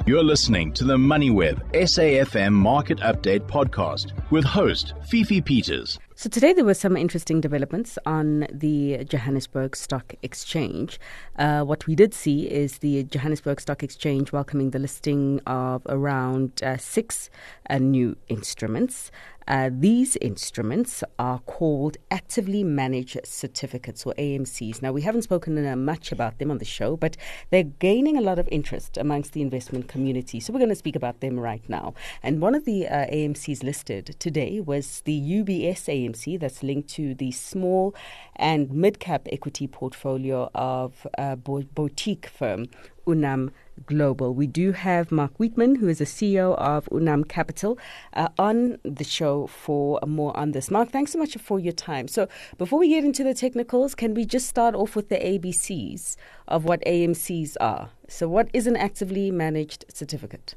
You're listening to the MoneyWeb SAFM Market Update podcast with host Fifi Peters. So today there were some interesting developments on the Johannesburg Stock Exchange. What we did see is the Johannesburg Stock Exchange welcoming the listing of around 6 new instruments. These instruments are called Actively Managed Certificates, or AMCs. Now, we haven't spoken much about them on the show, but they're gaining a lot of interest amongst the investment community. So we're going to speak about them right now. And one of the AMCs listed today was the UBS AMC that's linked to the small and mid-cap equity portfolio of boutique firm Unam Global. We do have Mark Wheatman, who is the CEO of Unam Capital, on the show for more on this. Mark, thanks so much for your time. So before we get into the technicals, can we just start off with the ABCs of what AMCs are? So what is an actively managed certificate?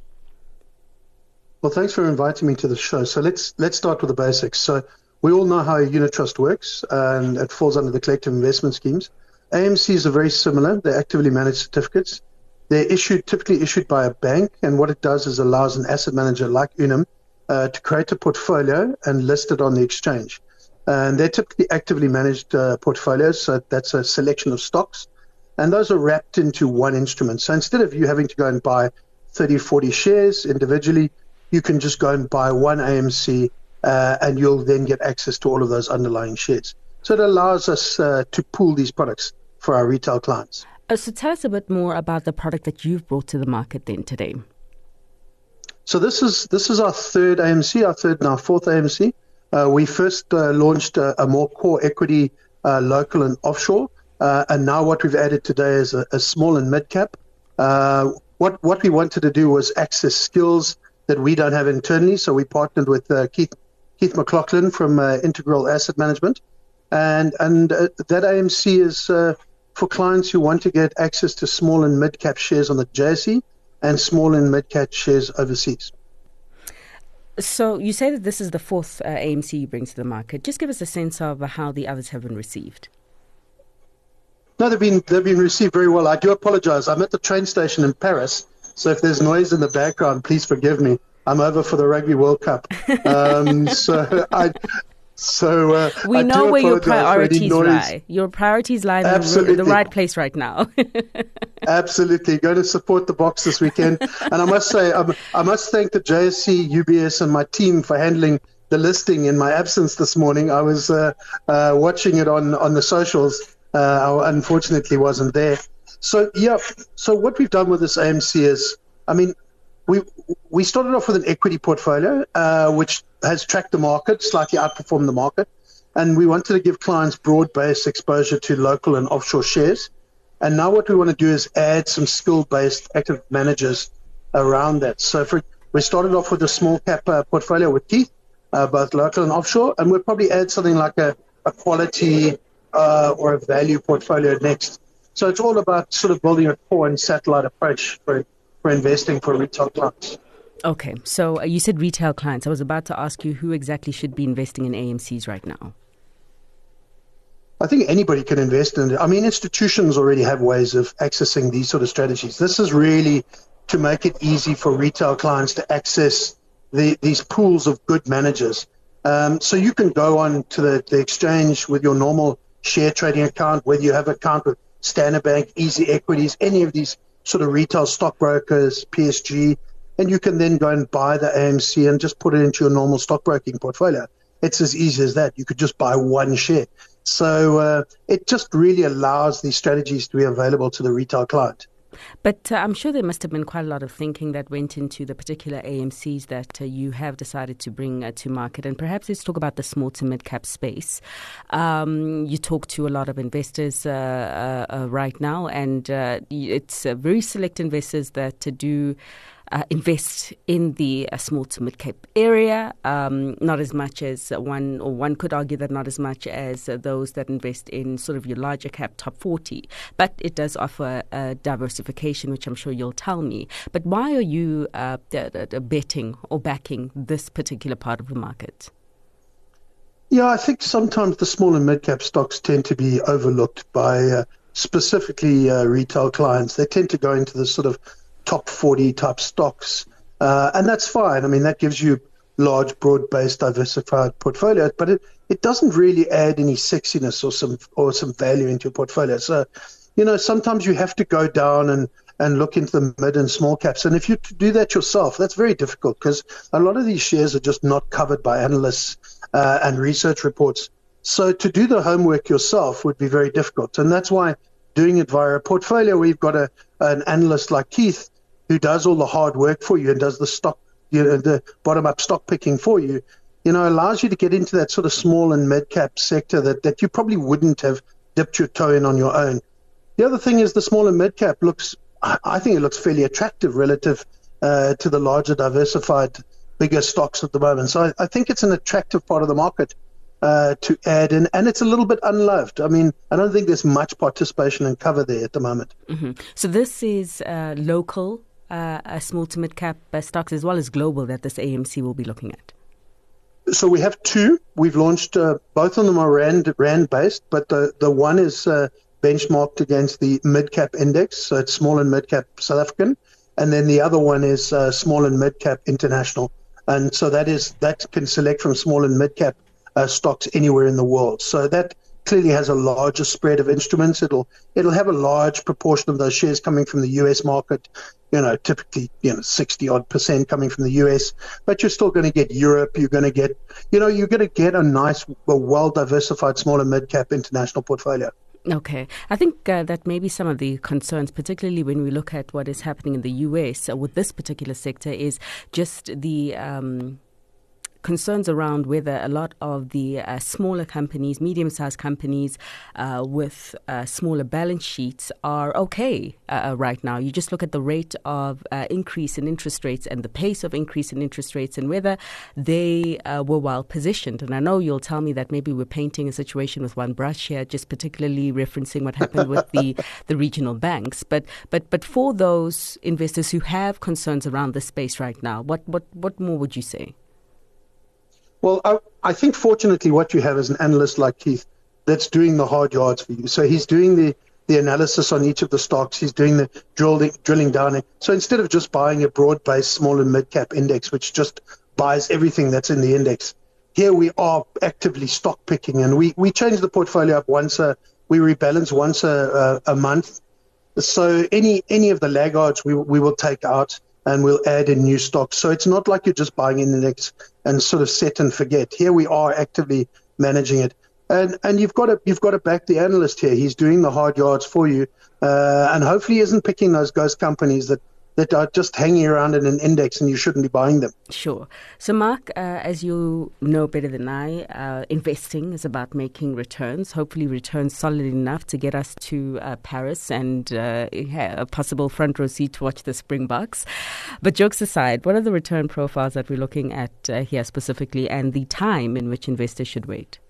Well, thanks for inviting me to the show. So let's start with the basics. So we all know how a unit trust works, and it falls under the collective investment schemes. AMCs are very similar. They're actively managed certificates. They're typically issued by a bank, and what it does is allows an asset manager like Unam to create a portfolio and list it on the exchange. And they're typically actively managed portfolios, so that's a selection of stocks, and those are wrapped into one instrument. So instead of you having to go and buy 30, 40 shares individually, you can just go and buy one AMC, and you'll then get access to all of those underlying shares. So it allows us to pool these products for our retail clients. So tell us a bit more about the product that you've brought to the market then today. So this is our third AMC, our fourth AMC. We first launched a more core equity, local and offshore, and now what we've added today is a small and mid cap. What we wanted to do was access skills that we don't have internally, so we partnered with Keith McLaughlin from Integral Asset Management, and that AMC is for clients who want to get access to small and mid-cap shares on the JSE and small and mid-cap shares overseas. So you say that this is the fourth AMC you bring to the market. Just give us a sense of how the others have been received. No, they've been received very well. I do apologize. I'm at the train station in Paris, so if there's noise in the background, please forgive me. I'm over for the Rugby World Cup. We know where your priorities lie. Your priorities lie in the right place right now. Absolutely. Going to support the Boks this weekend. And I must say, I must thank the JSE, UBS, and my team for handling the listing in my absence this morning. I was watching it on the socials. I unfortunately wasn't there. So what we've done with this AMC is, we started off with an equity portfolio, which has tracked the market, slightly outperformed the market. And we wanted to give clients broad-based exposure to local and offshore shares. And now what we want to do is add some skill-based active managers around that. So we started off with a small cap portfolio with Keith, both local and offshore. And we'll probably add something like a quality or a value portfolio next. So it's all about sort of building a core and satellite approach for investing for retail clients. Okay, so you said retail clients. I was about to ask you who exactly should be investing in AMCs right now. I think anybody can invest in it. Institutions already have ways of accessing these sort of strategies. This is really to make it easy for retail clients to access these pools of good managers. So you can go on to the exchange with your normal share trading account, whether you have an account with Standard Bank, Easy Equities, any of these sort of retail stockbrokers, PSG, and you can then go and buy the AMC and just put it into your normal stockbroking portfolio. It's as easy as that. You could just buy one share. So it just really allows these strategies to be available to the retail client. But I'm sure there must have been quite a lot of thinking that went into the particular AMCs that you have decided to bring to market. And perhaps let's talk about the small to mid-cap space. You talk to a lot of investors right now, and it's very select investors that do invest in the small to mid-cap area, not as much as one could argue that not as much as those that invest in sort of your larger cap top 40. But it does offer diversification, which I'm sure you'll tell me. But why are you betting or backing this particular part of the market? Yeah, I think sometimes the small and mid-cap stocks tend to be overlooked by specifically retail clients. They tend to go into this sort of top 40 type stocks. And that's fine. I mean, that gives you large, broad-based, diversified portfolios, but it doesn't really add any sexiness or some value into your portfolio. So, sometimes you have to go down and look into the mid and small caps. And if you do that yourself, that's very difficult because a lot of these shares are just not covered by analysts and research reports. So to do the homework yourself would be very difficult. And that's why doing it via a portfolio where you've got an analyst like Keith who does all the hard work for you and does the stock, the bottom-up stock picking for you, allows you to get into that sort of small and mid-cap sector that you probably wouldn't have dipped your toe in on your own. The other thing is the small and mid-cap I think it looks fairly attractive relative to the larger, diversified, bigger stocks at the moment. So I think it's an attractive part of the market to add in, and it's a little bit unloved. I mean, I don't think there's much participation and cover there at the moment. Mm-hmm. So this is local, small to mid-cap stocks as well as global that this AMC will be looking at. So we have two. We've launched, both of them are rand-based, but the one is benchmarked against the mid-cap index, so it's small and mid-cap South African, and then the other one is small and mid-cap international. And so that can select from small and mid-cap stocks anywhere in the world. So that clearly has a larger spread of instruments. It'll have a large proportion of those shares coming from the US market, typically 60% coming from the US, but you're still going to get Europe. You're going to get a nice, well diversified small and mid-cap international portfolio. Okay. I think that maybe some of the concerns, particularly when we look at what is happening in the US with this particular sector, is just the concerns around whether a lot of the smaller companies, medium-sized companies with smaller balance sheets are okay right now. You just look at the rate of increase in interest rates and the pace of increase in interest rates and whether they were well positioned. And I know you'll tell me that maybe we're painting a situation with one brush here, just particularly referencing what happened with the regional banks. But for those investors who have concerns around this space right now, what more would you say? Well, I think fortunately what you have is an analyst like Keith that's doing the hard yards for you. So he's doing the analysis on each of the stocks. He's doing the drilling down. So instead of just buying a broad-based small and mid-cap index, which just buys everything that's in the index, here we are actively stock picking. And we change the portfolio up we rebalance once a month. So any of the laggards we will take out and we'll add in new stocks. So it's not like you're just buying an index and sort of set and forget. Here we are actively managing it. And you've got to back the analyst here. He's doing the hard yards for you. And hopefully he isn't picking those ghost companies that are just hanging around in an index and you shouldn't be buying them. Sure. So, Mark, as you know better than I, investing is about making returns, hopefully returns solid enough to get us to Paris and a possible front row seat to watch the Springboks. But jokes aside, what are the return profiles that we're looking at here specifically and the time in which investors should wait?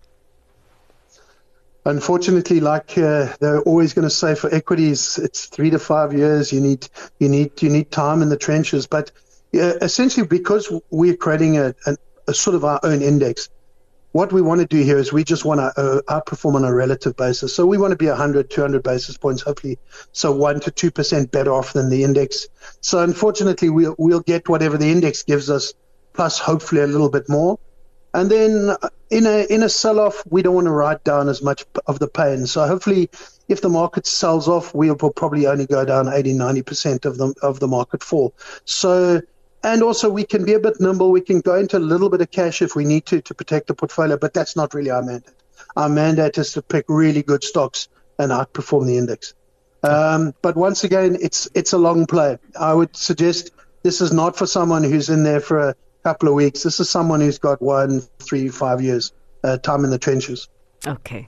Unfortunately, they're always going to say for equities, it's 3 to 5 years. You need time in the trenches. But essentially, because we're creating a sort of our own index, what we want to do here is we just want to outperform on a relative basis. So we want to be 100, 200 basis points, hopefully, so 1 to 2% better off than the index. So unfortunately, we'll get whatever the index gives us, plus hopefully a little bit more. And then in a sell-off, we don't want to write down as much of the pain. So hopefully, if the market sells off, we'll probably only go down 80, 90% of the market fall. So, and also we can be a bit nimble. We can go into a little bit of cash if we need to protect the portfolio, but that's not really our mandate. Our mandate is to pick really good stocks and outperform the index. But once again, it's a long play. I would suggest this is not for someone who's in there for a couple of weeks. This is someone who's got 1, 3, 5 years time in the trenches. Okay.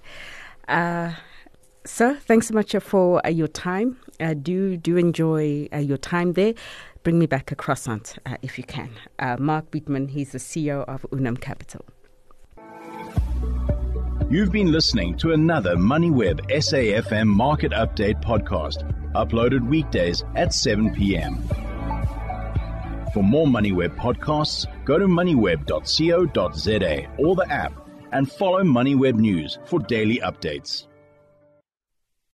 Sir, thanks so much for your time. Do enjoy your time there. Bring me back a croissant if you can. Mark Beitman, he's the CEO of Unam Capital. You've been listening to another MoneyWeb SAFM Market Update podcast, uploaded weekdays at 7 p.m. For more MoneyWeb podcasts, go to moneyweb.co.za or the app and follow MoneyWeb News for daily updates.